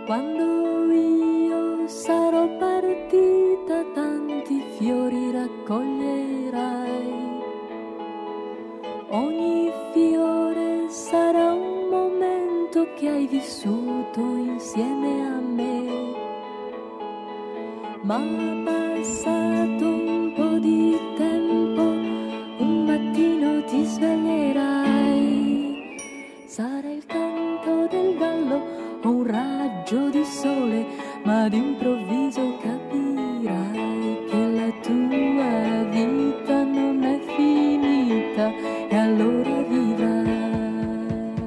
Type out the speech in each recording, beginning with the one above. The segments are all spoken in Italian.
Quando io sarò partita, tanti fiori raccoglierai. Ogni fiore sarà un momento che hai vissuto insieme a me. Ma passato un po' di tempo, un mattino ti sveglierai. Sarà il canto del gallo o un raggio di sole, ma d'improvviso capirai che la tua vita non è finita e allora vivrai.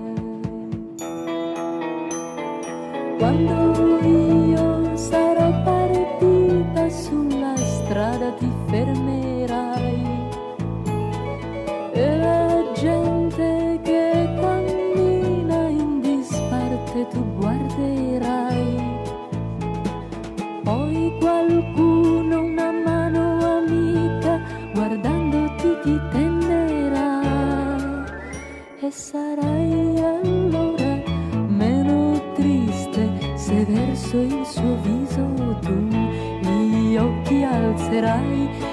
Quando io sarò partita, sulla strada ti fermerai e la gente che cammina in disparte tu guarderai. Poi qualcuno una mano amica guardandoti ti tenderà e sarai allora meno triste se verso il suo viso tu gli occhi alzerai